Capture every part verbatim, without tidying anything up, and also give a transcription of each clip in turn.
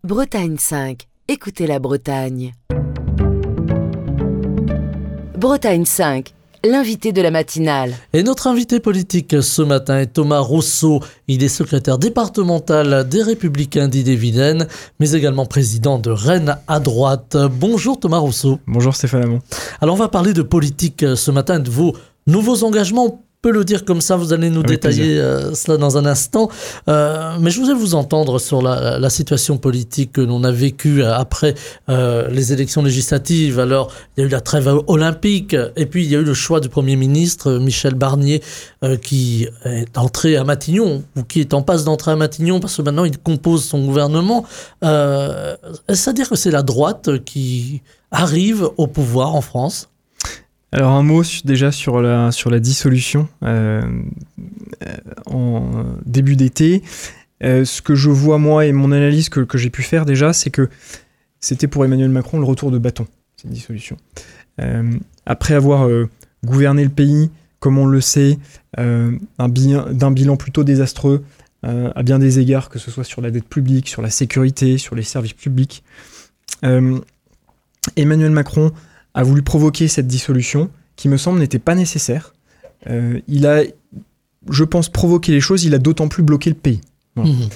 Bretagne cinq. Écoutez la Bretagne. Bretagne cinq, l'invité de la matinale. Et notre invité politique ce matin est Thomas Rousseau. Il est secrétaire départemental des Républicains d'Ille-et-Vilaine, mais également président de Rennes à droite. Bonjour Thomas Rousseau. Bonjour Stéphane Hamon. Alors on va parler de politique ce matin, de vos nouveaux engagements. On peut le dire comme ça, vous allez nous Avec détailler euh, cela dans un instant. Euh, mais je voudrais vous entendre sur la, la situation politique que l'on a vécue après euh, les élections législatives. Alors, il y a eu la trêve olympique et puis il y a eu le choix du Premier ministre Michel Barnier euh, qui est entré à Matignon ou qui est en passe d'entrer à Matignon parce que maintenant il compose son gouvernement. Euh, est-ce à dire que c'est la droite qui arrive au pouvoir en France ? Alors un mot déjà sur la, sur la dissolution euh, en début d'été. Euh, ce que je vois moi et mon analyse que, que j'ai pu faire déjà, c'est que c'était pour Emmanuel Macron le retour de bâton, cette dissolution. Euh, après avoir euh, gouverné le pays, comme on le sait, euh, un bilan, d'un bilan plutôt désastreux euh, à bien des égards, que ce soit sur la dette publique, sur la sécurité, sur les services publics, euh, Emmanuel Macron a voulu provoquer cette dissolution qui me semble n'était pas nécessaire. Euh, il a, je pense, provoqué les choses, il a d'autant plus bloqué le pays. Voilà. Mmh.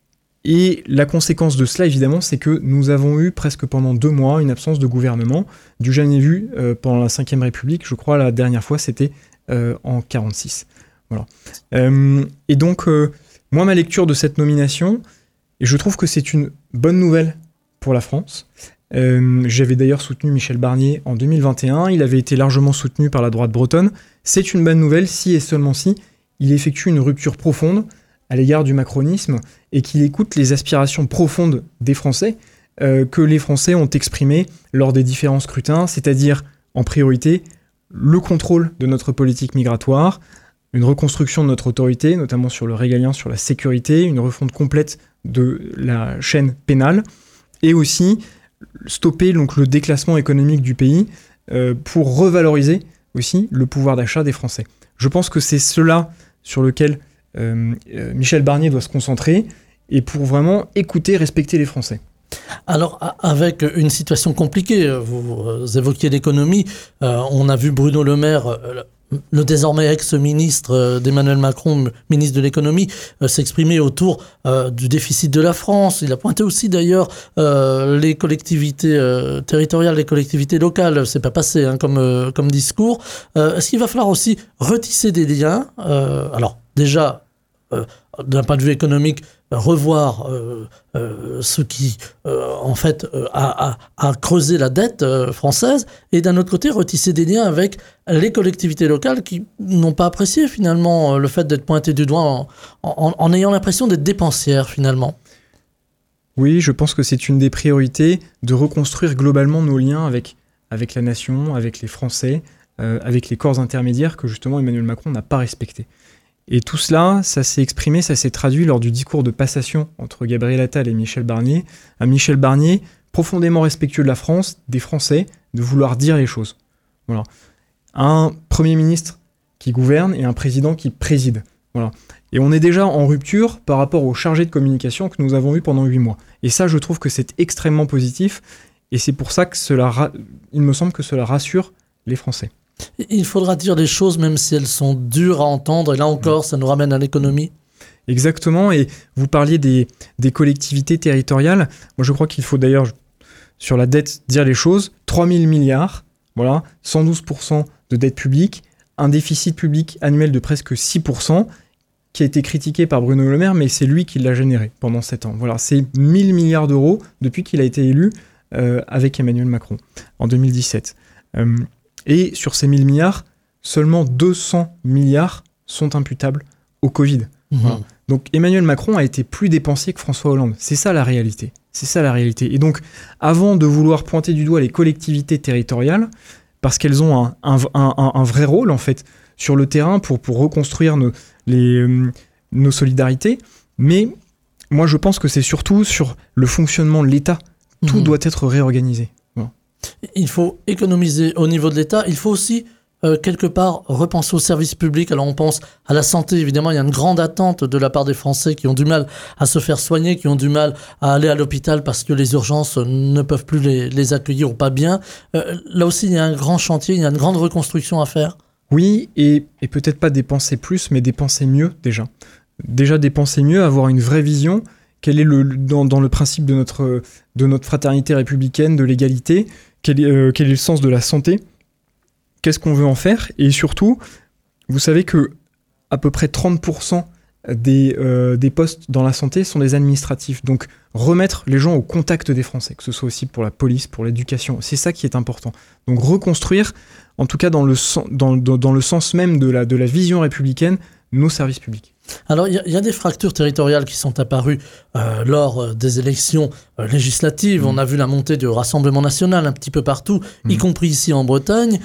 Et la conséquence de cela, évidemment, c'est que nous avons eu presque pendant deux mois une absence de gouvernement, du jamais vu euh, pendant la cinquième République. Je crois la dernière fois, c'était euh, en quarante-six. Voilà. Euh, et donc, euh, moi, ma lecture de cette nomination, et je trouve que c'est une bonne nouvelle pour la France. Euh, j'avais d'ailleurs soutenu Michel Barnier en deux mille vingt et un, il avait été largement soutenu par la droite bretonne. C'est une bonne nouvelle si et seulement si il effectue une rupture profonde à l'égard du macronisme et qu'il écoute les aspirations profondes des Français euh, que les Français ont exprimées lors des différents scrutins, c'est-à-dire en priorité le contrôle de notre politique migratoire, une reconstruction de notre autorité, notamment sur le régalien, sur la sécurité, une refonte complète de la chaîne pénale et aussi stopper donc, le déclassement économique du pays euh, pour revaloriser aussi le pouvoir d'achat des Français. Je pense que c'est cela sur lequel euh, euh, Michel Barnier doit se concentrer et pour vraiment écouter, respecter les Français. Alors, avec une situation compliquée, vous évoquiez l'économie, euh, on a vu Bruno Le Maire, euh, le désormais ex-ministre d'Emmanuel Macron, ministre de l'économie, euh, s'exprimer autour euh, du déficit de la France. Il a pointé aussi d'ailleurs euh, les collectivités euh, territoriales, les collectivités locales. C'est pas passé hein, comme, euh, comme discours. Euh, est-ce qu'il va falloir aussi retisser des liens euh, Alors déjà, euh, d'un point de vue économique, revoir euh, euh, ce qui, euh, en fait, euh, a, a, a creusé la dette euh, française, et d'un autre côté, retisser des liens avec les collectivités locales qui n'ont pas apprécié, finalement, euh, le fait d'être pointées du doigt en, en, en ayant l'impression d'être dépensières, finalement. Oui, je pense que c'est une des priorités de reconstruire globalement nos liens avec, avec la nation, avec les Français, euh, avec les corps intermédiaires que, justement, Emmanuel Macron n'a pas respectés. Et tout cela, ça s'est exprimé, ça s'est traduit lors du discours de passation entre Gabriel Attal et Michel Barnier. À Michel Barnier, profondément respectueux de la France, des Français, de vouloir dire les choses. Voilà. Un Premier ministre qui gouverne et un président qui préside. Voilà. Et on est déjà en rupture par rapport aux chargés de communication que nous avons eus pendant huit mois. Et ça, je trouve que c'est extrêmement positif. Et c'est pour ça que cela, ra- il me semble que cela rassure les Français. Il faudra dire les choses même si elles sont dures à entendre. Et là encore, ça nous ramène à l'économie. Exactement. Et vous parliez des, des collectivités territoriales. Moi, je crois qu'il faut d'ailleurs, sur la dette, dire les choses. trois mille milliards, voilà, cent douze pour cent de dette publique, un déficit public annuel de presque six pour cent, qui a été critiqué par Bruno Le Maire, mais c'est lui qui l'a généré pendant sept ans. Voilà, c'est mille milliards d'euros depuis qu'il a été élu euh, avec Emmanuel Macron en deux mille dix-sept. Euh, Et sur ces mille milliards, seulement deux cents milliards sont imputables au Covid. Mmh. Voilà. Donc Emmanuel Macron a été plus dépensier que François Hollande. C'est ça la réalité. C'est ça la réalité. Et donc, avant de vouloir pointer du doigt les collectivités territoriales, parce qu'elles ont un, un, un, un vrai rôle, en fait, sur le terrain pour, pour reconstruire nos, les, euh, nos solidarités, mais moi je pense que c'est surtout sur le fonctionnement de l'État. Tout mmh. doit être réorganisé. Il faut économiser au niveau de l'État. Il faut aussi euh, quelque part repenser au service public. Alors on pense à la santé, évidemment, il y a une grande attente de la part des Français qui ont du mal à se faire soigner, qui ont du mal à aller à l'hôpital parce que les urgences ne peuvent plus les, les accueillir ou pas bien. Euh, là aussi, il y a un grand chantier, il y a une grande reconstruction à faire. Oui, et, et peut-être pas dépenser plus, mais dépenser mieux déjà. Déjà dépenser mieux, avoir une vraie vision. Quel est le, dans, dans le principe de notre, de notre fraternité républicaine, de l'égalité, quel est, euh, quel est le sens de la santé? Qu'est-ce qu'on veut en faire? Et surtout, vous savez que à peu près trente pour cent des, euh, des postes dans la santé sont des administratifs. Donc remettre les gens au contact des Français, que ce soit aussi pour la police, pour l'éducation, c'est ça qui est important. Donc reconstruire, en tout cas dans le, dans, dans, dans le sens même de la, de la vision républicaine, nos services publics. Alors, il y, y a des fractures territoriales qui sont apparues euh, lors euh, des élections euh, législatives. Mmh. On a vu la montée du Rassemblement national un petit peu partout, mmh. y compris ici en Bretagne,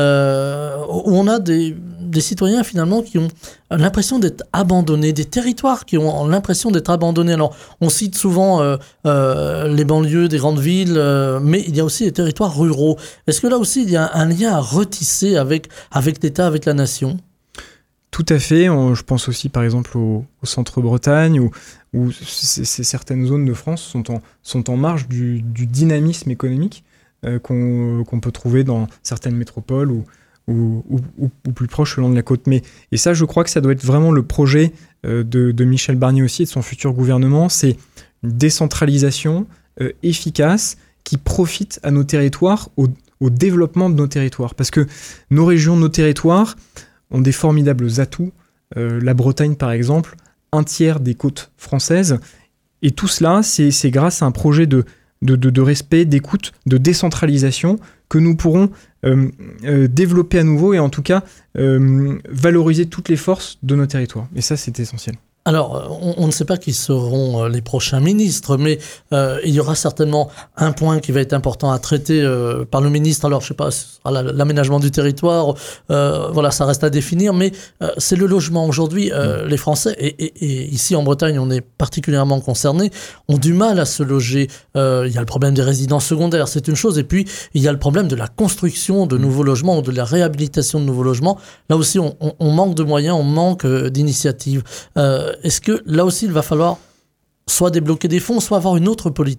euh, où on a des, des citoyens finalement qui ont l'impression d'être abandonnés, des territoires qui ont l'impression d'être abandonnés. Alors, on cite souvent euh, euh, les banlieues des grandes villes, euh, mais il y a aussi les territoires ruraux. Est-ce que là aussi, il y a un lien à retisser avec, avec l'État, avec la nation ? Tout à fait. On, je pense aussi, par exemple, au, au centre-Bretagne, où, où c- c- certaines zones de France sont en, sont en marge du, du dynamisme économique euh, qu'on, qu'on peut trouver dans certaines métropoles ou, ou, ou, ou, ou plus proches le long de la côte. Mais, et ça, je crois que ça doit être vraiment le projet euh, de, de Michel Barnier aussi et de son futur gouvernement. C'est une décentralisation euh, efficace qui profite à nos territoires, au, au développement de nos territoires. Parce que nos régions, nos territoires ont des formidables atouts. Euh, la Bretagne, par exemple, un tiers des côtes françaises. Et tout cela, c'est, c'est grâce à un projet de, de, de, de respect, d'écoute, de décentralisation que nous pourrons euh, euh, développer à nouveau et en tout cas euh, valoriser toutes les forces de nos territoires. Et ça, c'est essentiel. Alors, on, on ne sait pas qui seront les prochains ministres, mais euh, il y aura certainement un point qui va être important à traiter euh, par le ministre. Alors, je sais pas, ce sera l'aménagement du territoire, euh, voilà, ça reste à définir, mais euh, c'est le logement. Aujourd'hui, euh, mmh. les Français, et, et, et ici en Bretagne, on est particulièrement concernés, ont du mal à se loger. Euh, il y a le problème des résidences secondaires, c'est une chose, et puis il y a le problème de la construction de nouveaux logements ou de la réhabilitation de nouveaux logements. Là aussi, on, on, on manque de moyens, on manque euh, d'initiatives. Euh, Est-ce que là aussi, il va falloir soit débloquer des fonds, soit avoir une autre politique ?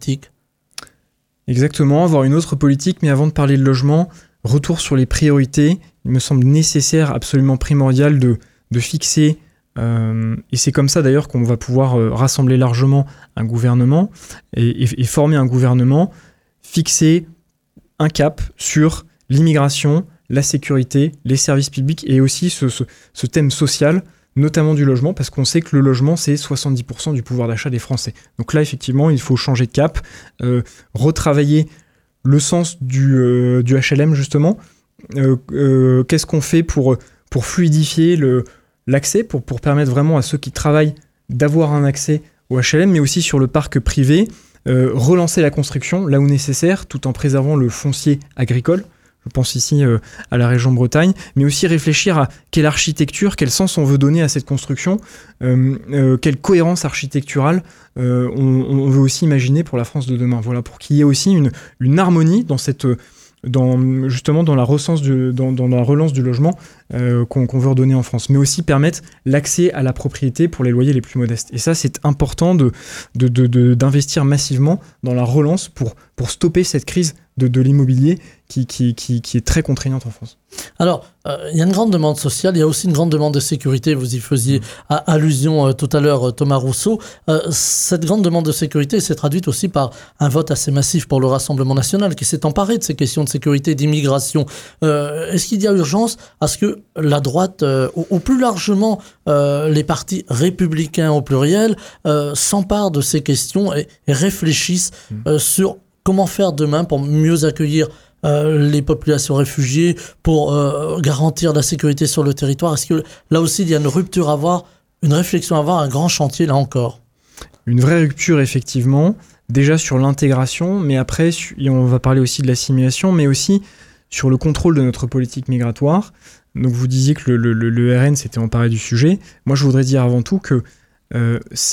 Exactement, avoir une autre politique, mais avant de parler de logement, retour sur les priorités. Il me semble nécessaire, absolument primordial de, de fixer, euh, et c'est comme ça d'ailleurs qu'on va pouvoir euh, rassembler largement un gouvernement et, et, et former un gouvernement, fixer un cap sur l'immigration, la sécurité, les services publics et aussi ce, ce, ce thème social, notamment du logement, parce qu'on sait que le logement, c'est soixante-dix pour cent du pouvoir d'achat des Français. Donc là, effectivement, il faut changer de cap, euh, retravailler le sens du, euh, du H L M, justement. Euh, euh, qu'est-ce qu'on fait pour, pour fluidifier le, l'accès, pour, pour permettre vraiment à ceux qui travaillent d'avoir un accès au H L M, mais aussi sur le parc privé, euh, relancer la construction, là où nécessaire, tout en préservant le foncier agricole. Je pense ici euh, à la région Bretagne, mais aussi réfléchir à quelle architecture, quel sens on veut donner à cette construction, euh, euh, quelle cohérence architecturale euh, on, on veut aussi imaginer pour la France de demain. Voilà, pour qu'il y ait aussi une, une harmonie dans cette, dans, justement dans la, relance du, dans, dans la relance du logement euh, qu'on, qu'on veut redonner en France, mais aussi permettre l'accès à la propriété pour les loyers les plus modestes. Et ça, c'est important de, de, de, de, d'investir massivement dans la relance pour, pour stopper cette crise de, de l'immobilier qui, qui, qui, qui est très contraignante en France. Alors, euh, il y a une grande demande sociale, il y a aussi une grande demande de sécurité, vous y faisiez mmh. allusion euh, tout à l'heure, Thomas Rousseau. Euh, cette grande demande de sécurité s'est traduite aussi par un vote assez massif pour le Rassemblement national qui s'est emparé de ces questions de sécurité et d'immigration. Euh, est-ce qu'il y a urgence à ce que la droite, euh, ou, ou plus largement euh, les partis républicains au pluriel, euh, s'emparent de ces questions et, et réfléchissent mmh. euh, sur comment faire demain pour mieux accueillir euh, les populations réfugiées, pour euh, garantir la sécurité sur le territoire? Est-ce que là aussi, il y a une rupture à avoir, une réflexion à avoir, un grand chantier là encore? Une vraie rupture, effectivement, déjà sur l'intégration, mais après, on va parler aussi de l'assimilation, mais aussi sur le contrôle de notre politique migratoire. Donc vous disiez que le, le, le R N s'était emparé du sujet. Moi, je voudrais dire avant tout que euh, c'est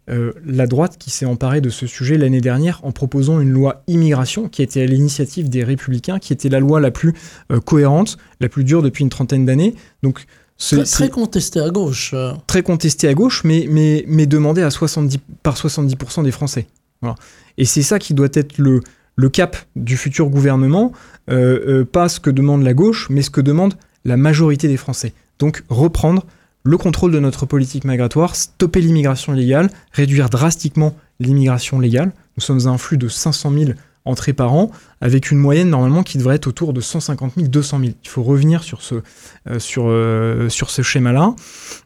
euh, la droite qui s'est emparée de ce sujet l'année dernière en proposant une loi immigration qui était à l'initiative des Républicains, qui était la loi la plus euh, cohérente, la plus dure depuis une trentaine d'années. Donc, c'est, très, très contesté à gauche. Très contesté à gauche, mais, mais, mais demandé à soixante-dix, par soixante-dix pour cent des Français. Voilà. Et c'est ça qui doit être le, le cap du futur gouvernement, euh, euh, pas ce que demande la gauche, mais ce que demande la majorité des Français. Donc, reprendre le contrôle de notre politique migratoire, stopper l'immigration illégale, réduire drastiquement l'immigration légale. Nous sommes à un flux de cinq cent mille entrées par an, avec une moyenne normalement qui devrait être autour de cent cinquante mille, deux cent mille. Il faut revenir sur ce, euh, sur, euh, sur ce schéma-là.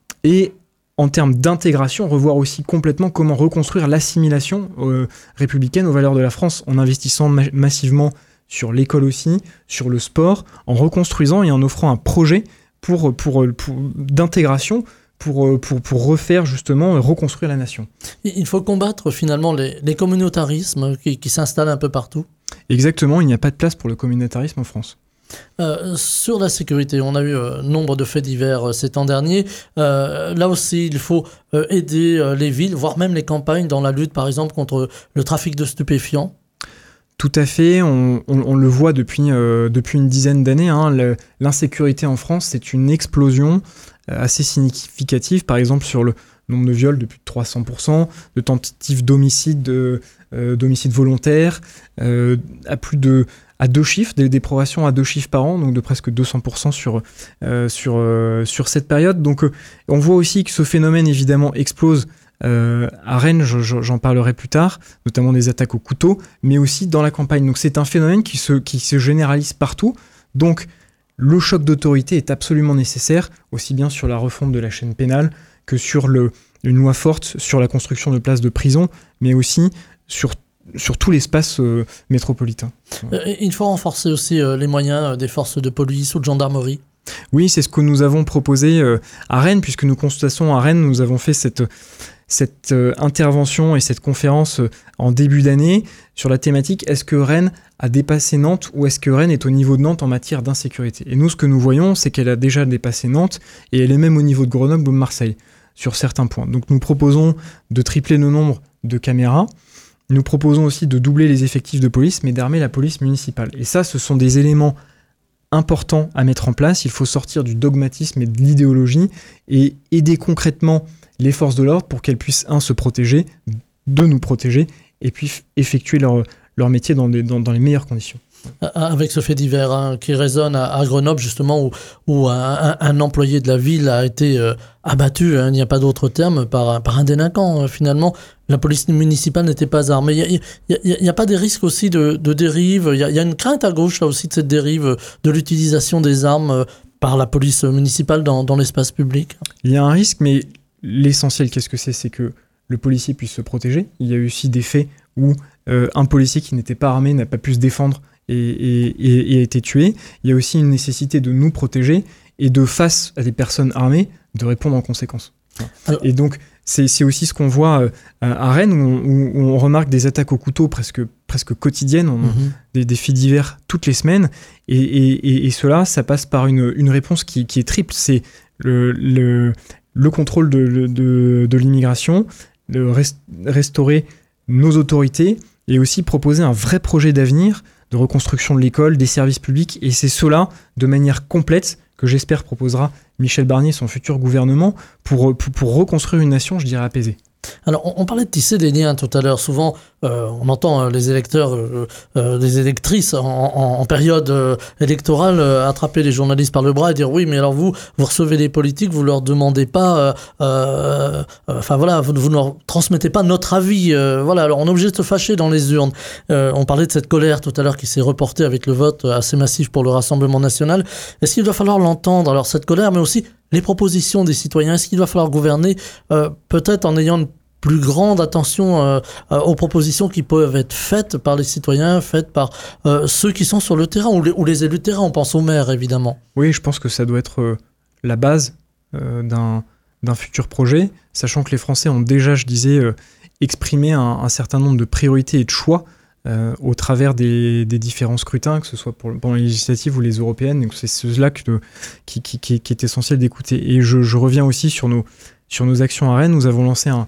Et en termes d'intégration, revoir aussi complètement comment reconstruire l'assimilation euh, républicaine aux valeurs de la France, en investissant ma- massivement sur l'école aussi, sur le sport, en reconstruisant et en offrant un projet Pour, pour, pour, d'intégration pour, pour, pour refaire justement et reconstruire la nation. Il faut combattre finalement les, les communautarismes qui, qui s'installent un peu partout. Exactement, il n'y a pas de place pour le communautarisme en France. Euh, sur la sécurité, on a eu euh, nombre de faits divers euh, ces temps derniers. Euh, là aussi, il faut euh, aider euh, les villes, voire même les campagnes dans la lutte par exemple contre le trafic de stupéfiants. Tout à fait, on, on, on le voit depuis, euh, depuis une dizaine d'années. Hein, le, l'insécurité en France, c'est une explosion euh, assez significative. Par exemple, sur le nombre de viols de plus de trois cents pour cent, de tentatives d'homicide, de, euh, d'homicide volontaire, euh, à plus de à deux chiffres, des déprobations à deux chiffres par an, donc de presque deux cents pour cent sur, euh, sur, euh, sur cette période. Donc euh, on voit aussi que ce phénomène, évidemment, explose. Euh, à Rennes, je, je, j'en parlerai plus tard, notamment des attaques au couteau, mais aussi dans la campagne. Donc c'est un phénomène qui se, qui se généralise partout. Donc le choc d'autorité est absolument nécessaire, aussi bien sur la refonte de la chaîne pénale que sur le, une loi forte sur la construction de places de prison, mais aussi sur, sur tout l'espace euh, métropolitain. Euh, il faut renforcer aussi euh, les moyens des forces de police ou de gendarmerie. Oui, c'est ce que nous avons proposé euh, à Rennes, puisque nous constatons à Rennes, nous avons fait cette... cette euh, intervention et cette conférence euh, en début d'année sur la thématique « Est-ce que Rennes a dépassé Nantes ou est-ce que Rennes est au niveau de Nantes en matière d'insécurité ?» Et nous, ce que nous voyons, c'est qu'elle a déjà dépassé Nantes et elle est même au niveau de Grenoble ou de Marseille sur certains points. Donc nous proposons de tripler le nombre de caméras. Nous proposons aussi de doubler les effectifs de police, mais d'armer la police municipale. Et ça, ce sont des éléments importants à mettre en place. Il faut sortir du dogmatisme et de l'idéologie et aider concrètement les forces de l'ordre pour qu'elles puissent, un, se protéger, deux, nous protéger, et puis f- effectuer leur, leur métier dans, des, dans, dans les meilleures conditions. Avec ce fait divers hein, qui résonne à, à Grenoble, justement, où, où un, un employé de la ville a été euh, abattu, hein, il n'y a pas d'autre terme, par, par un délinquant. Euh, finalement, la police municipale n'était pas armée. Il n'y a, a, a pas des risques aussi de, de dérive. Il y, y a une crainte à gauche, là aussi, de cette dérive, de l'utilisation des armes euh, par la police municipale dans, dans l'espace public. Il y a un risque, mais l'essentiel, qu'est-ce que c'est ? C'est que le policier puisse se protéger. Il y a eu aussi des faits où euh, un policier qui n'était pas armé n'a pas pu se défendre et, et, et, et a été tué. Il y a aussi une nécessité de nous protéger et de, face à des personnes armées, de répondre en conséquence. Alors, et donc, c'est, c'est aussi ce qu'on voit euh, à Rennes, où on, où on remarque des attaques au couteau presque, presque quotidiennes, on, mm-hmm. des, des faits divers toutes les semaines. Et, et, et, et cela, ça passe par une, une réponse qui, qui est triple. C'est le... le le contrôle de, de, de l'immigration, le rest, restaurer nos autorités et aussi proposer un vrai projet d'avenir de reconstruction de l'école, des services publics. Et c'est cela, de manière complète, que j'espère proposera Michel Barnier, son futur gouvernement, pour, pour, pour reconstruire une nation, je dirais, apaisée. Alors, on, on parlait de tisser des liens tout à l'heure. Souvent, euh, on entend euh, les électeurs, euh, euh, les électrices en, en, en période euh, électorale euh, attraper les journalistes par le bras et dire oui, mais alors vous, vous recevez les politiques, vous leur demandez pas, enfin euh, euh, euh, voilà, vous, vous ne leur transmettez pas notre avis. Euh, voilà, alors on est obligé de se fâcher dans les urnes. Euh, on parlait de cette colère tout à l'heure qui s'est reportée avec le vote assez massif pour le Rassemblement national. Est-ce qu'il va falloir l'entendre, alors cette colère, mais aussi les propositions des citoyens? Est-ce qu'il va falloir gouverner euh, peut-être en ayant une plus grande attention euh, euh, aux propositions qui peuvent être faites par les citoyens, faites par euh, ceux qui sont sur le terrain, ou les, ou les élus de terrain, on pense aux maires évidemment. Oui, je pense que ça doit être euh, la base euh, d'un, d'un futur projet, sachant que les Français ont déjà, je disais, euh, exprimé un, un certain nombre de priorités et de choix euh, au travers des, des différents scrutins, que ce soit pour, pour les législatives ou les européennes, donc c'est cela que, qui, qui, qui, qui est essentiel d'écouter. Et je, je reviens aussi sur nos, sur nos actions à Rennes. Nous avons lancé un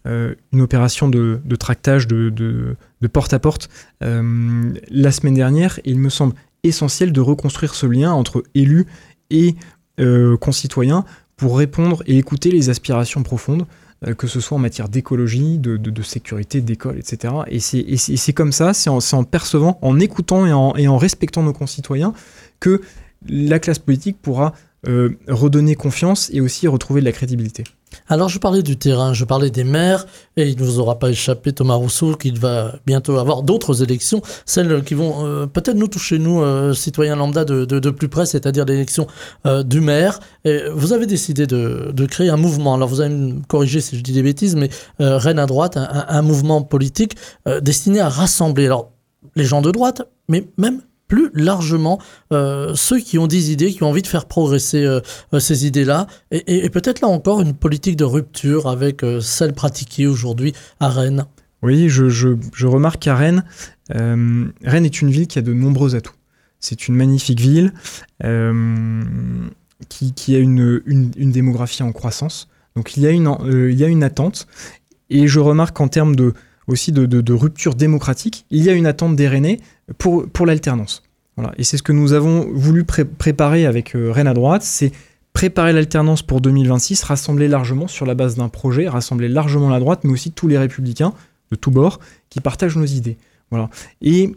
euh, une opération de, de tractage, de, de, de porte-à-porte euh, la semaine dernière, et il me semble essentiel de reconstruire ce lien entre élus et euh, concitoyens pour répondre et écouter les aspirations profondes, euh, que ce soit en matière d'écologie, de, de, de sécurité, d'école, et cetera. Et c'est, et c'est, et c'est comme ça, c'est en, c'est en percevant, en écoutant et en, et en respectant nos concitoyens que la classe politique pourra euh, redonner confiance et aussi retrouver de la crédibilité. Alors je parlais du terrain, je parlais des maires, et il ne vous aura pas échappé, Thomas Rousseau, qu'il va bientôt avoir d'autres élections, celles qui vont euh, peut-être nous toucher, nous, euh, citoyens lambda, de, de, de plus près, c'est-à-dire l'élection euh, du maire. Et vous avez décidé de, de créer un mouvement, alors vous allez me corriger si je dis des bêtises, mais euh, Rennes à droite, un, un, un mouvement politique euh, destiné à rassembler alors, les gens de droite, mais même plus largement euh, ceux qui ont des idées, qui ont envie de faire progresser euh, ces idées-là, et, et, et peut-être là encore une politique de rupture avec euh, celle pratiquée aujourd'hui à Rennes. Oui, je, je, je remarque qu'à Rennes, euh, Rennes est une ville qui a de nombreux atouts. C'est une magnifique ville euh, qui, qui a une, une, une démographie en croissance. Donc il y a une, euh, il y a une attente, et je remarque qu'en termes de aussi de, de, de rupture démocratique, il y a une attente des Rennais pour, pour l'alternance. Voilà. Et c'est ce que nous avons voulu pré- préparer avec euh, Rennes à droite, c'est préparer l'alternance pour deux mille vingt-six, rassembler largement sur la base d'un projet, rassembler largement la droite, mais aussi tous les républicains de tous bords qui partagent nos idées. Voilà. Et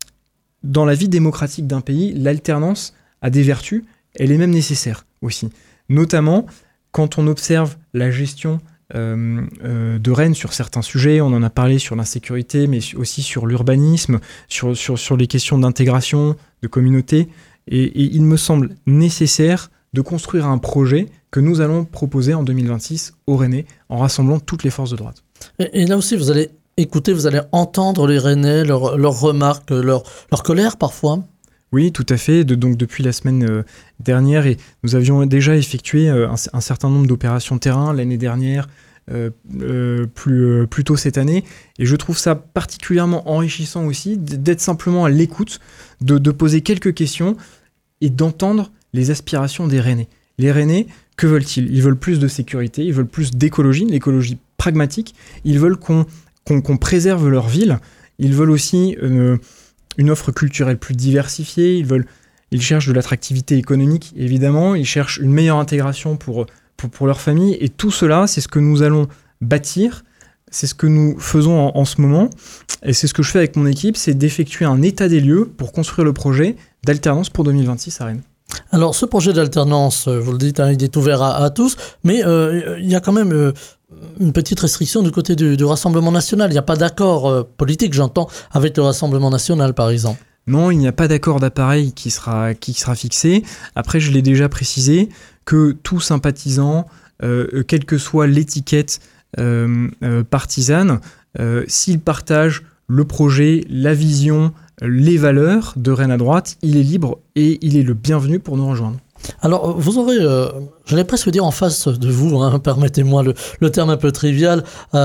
dans la vie démocratique d'un pays, l'alternance a des vertus, elle est même nécessaire aussi. Notamment quand on observe la gestion Euh, euh, de Rennes sur certains sujets, on en a parlé sur l'insécurité, mais aussi sur l'urbanisme, sur, sur, sur les questions d'intégration, de communauté, et, et il me semble nécessaire de construire un projet que nous allons proposer en deux mille vingt-six aux Rennais, en rassemblant toutes les forces de droite. Et, et là aussi, vous allez écouter, vous allez entendre les Rennais, leurs, leurs remarques, leur, leur colère parfois. Oui, tout à fait. De, donc depuis la semaine euh, dernière, et nous avions déjà effectué euh, un, un certain nombre d'opérations terrain l'année dernière, euh, euh, plus, euh, plus tôt cette année. Et je trouve ça particulièrement enrichissant aussi d'être simplement à l'écoute, de, de poser quelques questions et d'entendre les aspirations des Rennais. Les Rennais, que veulent-ils ? Ils veulent plus de sécurité, ils veulent plus d'écologie, l'écologie pragmatique. Ils veulent qu'on, qu'on, qu'on préserve leur ville. Ils veulent aussi Euh, une offre culturelle plus diversifiée, ils veulent, ils cherchent de l'attractivité économique, évidemment, ils cherchent une meilleure intégration pour, pour, pour leur famille, et tout cela, c'est ce que nous allons bâtir, c'est ce que nous faisons en, en ce moment, et c'est ce que je fais avec mon équipe, c'est d'effectuer un état des lieux pour construire le projet d'alternance pour deux mille vingt-six à Rennes. Alors ce projet d'alternance, vous le dites, hein, il est ouvert à, à tous, mais euh, il y a quand même euh, une petite restriction du côté du, du Rassemblement national. Il n'y a pas d'accord euh, politique, j'entends, avec le Rassemblement national par exemple. Non, il n'y a pas d'accord d'appareil qui sera, qui sera fixé. Après, je l'ai déjà précisé, que tout sympathisant, euh, quelle que soit l'étiquette euh, euh, partisane, euh, s'il partage le projet, la vision, les valeurs de Rennes à droite, il est libre et il est le bienvenu pour nous rejoindre. Alors, vous aurez, euh, j'allais presque dire en face de vous, hein, permettez-moi le, le terme un peu trivial,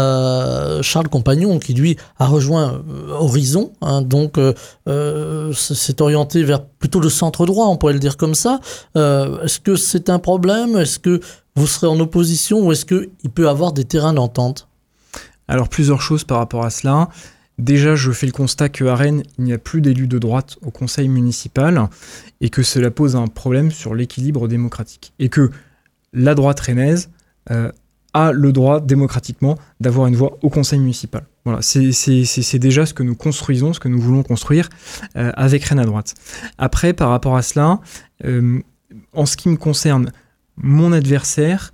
euh, Charles Compagnon, qui lui a rejoint euh, Horizon, hein, donc euh, euh, s'est orienté vers plutôt le centre droit, on pourrait le dire comme ça. Euh, est-ce que c'est un problème ? Est-ce que vous serez en opposition ou est-ce qu'il peut y avoir des terrains d'entente ? Alors, plusieurs choses par rapport à cela. Déjà, je fais le constat qu'à Rennes, il n'y a plus d'élus de droite au conseil municipal et que cela pose un problème sur l'équilibre démocratique. Et que la droite rennaise euh, a le droit démocratiquement d'avoir une voix au conseil municipal. Voilà, c'est, c'est, c'est, c'est déjà ce que nous construisons, ce que nous voulons construire euh, avec Rennes à droite. Après, par rapport à cela, euh, en ce qui me concerne, mon adversaire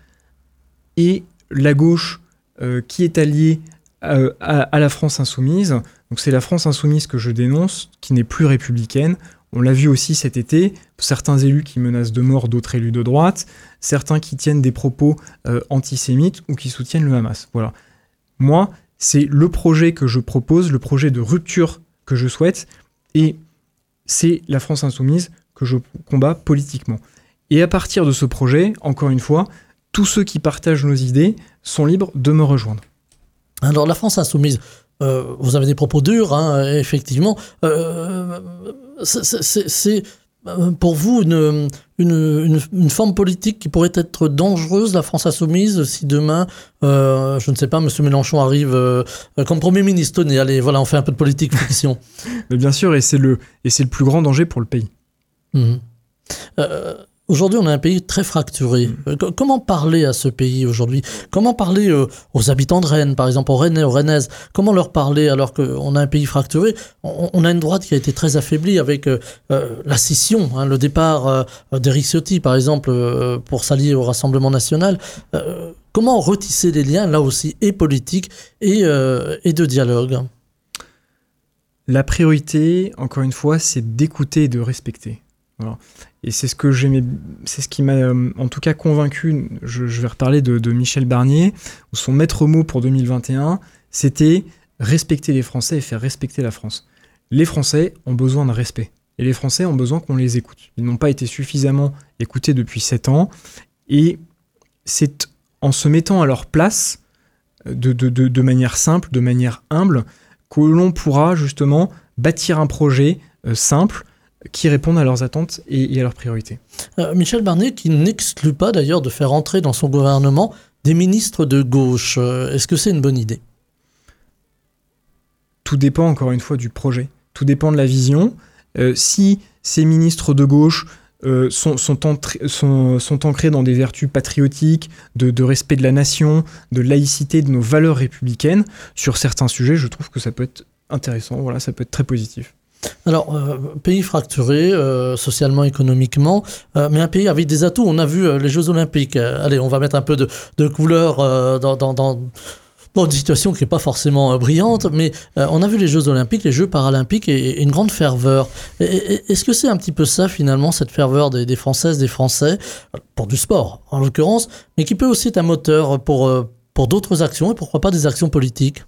est la gauche euh, qui est alliée Euh, à, à la France insoumise. Donc c'est la France insoumise que je dénonce, qui n'est plus républicaine. On l'a vu aussi cet été, certains élus qui menacent de mort d'autres élus de droite, certains qui tiennent des propos euh, antisémites ou qui soutiennent le Hamas. Voilà. Moi, c'est le projet que je propose, le projet de rupture que je souhaite, et c'est la France insoumise que je combats politiquement. Et à partir de ce projet, encore une fois, tous ceux qui partagent nos idées sont libres de me rejoindre. Alors la France insoumise, euh, vous avez des propos durs, hein, effectivement. Euh, c'est, c'est, c'est pour vous une, une, une, une forme politique qui pourrait être dangereuse, la France insoumise, si demain, euh, je ne sais pas, M. Mélenchon arrive euh, comme Premier ministre? Tenez, allez, voilà, on fait un peu de politique fiction. Mais bien sûr, et c'est le, et c'est le plus grand danger pour le pays. Mmh. Euh, Aujourd'hui, on a un pays très fracturé. Mmh. Comment parler à ce pays aujourd'hui? Comment parler euh, aux habitants de Rennes, par exemple, aux Rennais, aux Rennaises? Comment leur parler alors qu'on a un pays fracturé? on, on a une droite qui a été très affaiblie avec euh, la scission, hein, le départ euh, d'Éric Ciotti, par exemple, euh, pour s'allier au Rassemblement national. Euh, comment retisser les liens, là aussi, et politiques et, euh, et de dialogue? La priorité, encore une fois, c'est d'écouter et de respecter. Voilà. Et c'est ce que j'aimais, c'est ce qui m'a euh, en tout cas convaincu. Je, je vais reparler de, de Michel Barnier, où son maître mot pour deux mille vingt et un, c'était respecter les Français et faire respecter la France. Les Français ont besoin de respect. Et les Français ont besoin qu'on les écoute. Ils n'ont pas été suffisamment écoutés depuis sept ans. Et c'est en se mettant à leur place, de, de, de, de manière simple, de manière humble, que l'on pourra justement bâtir un projet euh, simple, qui répondent à leurs attentes et, et à leurs priorités. Euh, Michel Barnier, qui n'exclut pas d'ailleurs de faire entrer dans son gouvernement des ministres de gauche. Euh, est-ce que c'est une bonne idée? Tout dépend encore une fois du projet. Tout dépend de la vision. Euh, si ces ministres de gauche euh, sont, sont, entr- sont, sont ancrés dans des vertus patriotiques, de, de respect de la nation, de laïcité, de nos valeurs républicaines, sur certains sujets, je trouve que ça peut être intéressant. Voilà, ça peut être très positif. Alors, euh, pays fracturé, euh, socialement, économiquement, euh, mais un pays avec des atouts. On a vu euh, les Jeux Olympiques. Euh, allez, on va mettre un peu de, de couleur euh, dans, dans, dans, dans une situation qui n'est pas forcément euh, brillante, mais euh, on a vu les Jeux Olympiques, les Jeux Paralympiques et, et une grande ferveur. Et, et, est-ce que c'est un petit peu ça, finalement, cette ferveur des, des Françaises, des Français, pour du sport, en l'occurrence, mais qui peut aussi être un moteur pour, euh, pour d'autres actions et pourquoi pas des actions politiques?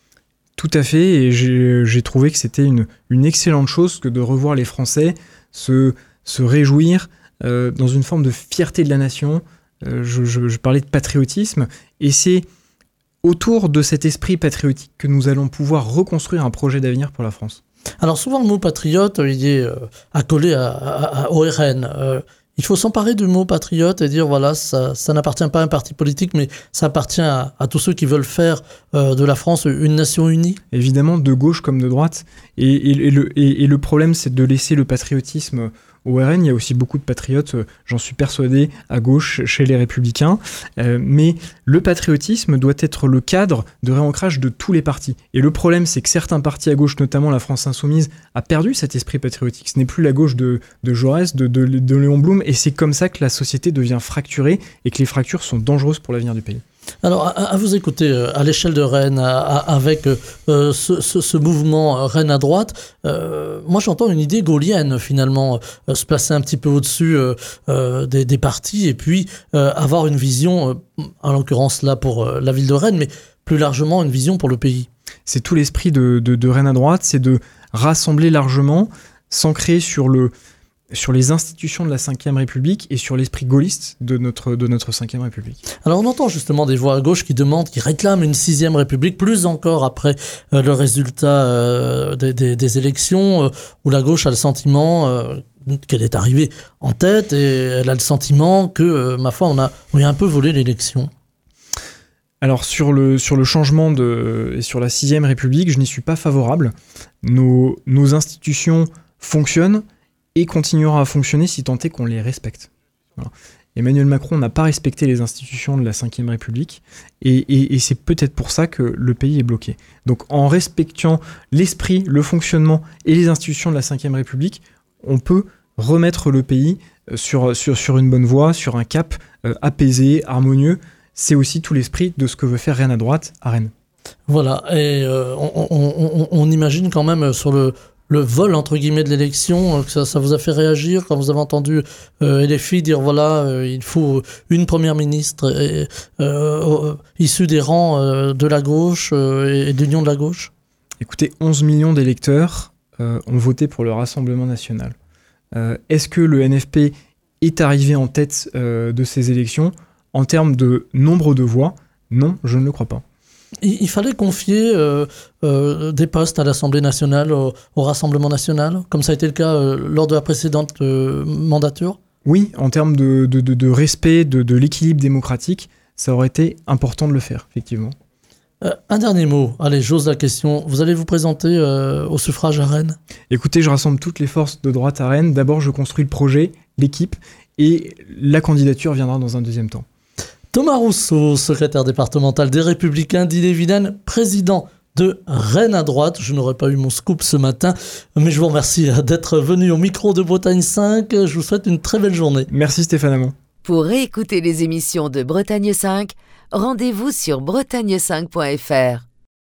Tout à fait, et j'ai, j'ai trouvé que c'était une, une excellente chose que de revoir les Français se, se réjouir euh, dans une forme de fierté de la nation. Euh, je, je, je parlais de patriotisme, et c'est autour de cet esprit patriotique que nous allons pouvoir reconstruire un projet d'avenir pour la France. Alors souvent le mot patriote, il est euh, accolé à, à, à, au R N. Euh, Il faut s'emparer du mot patriote et dire, voilà, ça, ça n'appartient pas à un parti politique, mais ça appartient à, à tous ceux qui veulent faire euh, de la France une nation unie. Évidemment, de gauche comme de droite. Et, et, et, le, et, et le problème, c'est de laisser le patriotisme au R N. Il y a aussi beaucoup de patriotes, j'en suis persuadé, à gauche, chez les Républicains. Euh, mais le patriotisme doit être le cadre de réancrage de tous les partis. Et le problème, c'est que certains partis à gauche, notamment la France Insoumise, a perdu cet esprit patriotique. Ce n'est plus la gauche de, de Jaurès, de, de, de Léon Blum, et c'est comme ça que la société devient fracturée et que les fractures sont dangereuses pour l'avenir du pays. Alors, à, à vous écouter, à l'échelle de Rennes, à, à, avec euh, ce, ce, ce mouvement Rennes à droite, euh, moi j'entends une idée gaulienne finalement, euh, se placer un petit peu au-dessus euh, euh, des, des partis et puis euh, avoir une vision, euh, en l'occurrence là pour euh, la ville de Rennes, mais plus largement une vision pour le pays. C'est tout l'esprit de, de, de Rennes à droite, c'est de rassembler largement, s'ancrer sur le... sur les institutions de la cinquième République et sur l'esprit gaulliste de notre, de notre cinquième République. Alors on entend justement des voix à gauche qui demandent, qui réclament une sixième République, plus encore après euh, le résultat euh, des, des, des élections, euh, où la gauche a le sentiment euh, qu'elle est arrivée en tête et elle a le sentiment que, euh, ma foi, on a, on a un peu volé l'élection. Alors sur le, sur le changement de, et sur la sixième République, je n'y suis pas favorable. Nos, nos institutions fonctionnent et continuera à fonctionner si tant est qu'on les respecte. Voilà. Emmanuel Macron n'a pas respecté les institutions de la cinquième République et, et, et c'est peut-être pour ça que le pays est bloqué. Donc en respectant l'esprit, le fonctionnement et les institutions de la cinquième République, on peut remettre le pays sur, sur, sur une bonne voie, sur un cap euh, apaisé, harmonieux. C'est aussi tout l'esprit de ce que veut faire Rennes à droite à Rennes. Voilà, et euh, on, on, on, on imagine quand même sur le le vol, entre guillemets, de l'élection, ça, ça vous a fait réagir quand vous avez entendu euh, L F I dire, voilà, euh, il faut une première ministre et, euh, issue des rangs euh, de la gauche euh, et de l'union de la gauche? Écoutez, onze millions d'électeurs euh, ont voté pour le Rassemblement national. Euh, est-ce que le N F P est arrivé en tête euh, de ces élections? En termes de nombre de voix, non, je ne le crois pas. il, il fallait confier euh, euh, des postes à l'Assemblée nationale, au, au Rassemblement national, comme ça a été le cas euh, lors de la précédente euh, mandature? Oui, en termes de, de, de, de respect de, de l'équilibre démocratique, ça aurait été important de le faire, effectivement. Euh, un dernier mot, allez, j'ose la question. Vous allez vous présenter euh, au suffrage à Rennes? Écoutez, je rassemble toutes les forces de droite à Rennes. D'abord, je construis le projet, l'équipe, et la candidature viendra dans un deuxième temps. Thomas Rousseau, secrétaire départemental des Républicains d'Ille-et-Vilaine, président de Rennes à droite. Je n'aurais pas eu mon scoop ce matin, mais je vous remercie d'être venu au micro de Bretagne cinq. Je vous souhaite une très belle journée. Merci Stéphane Hamon. Pour réécouter les émissions de Bretagne cinq, rendez-vous sur bretagne cinq point f r.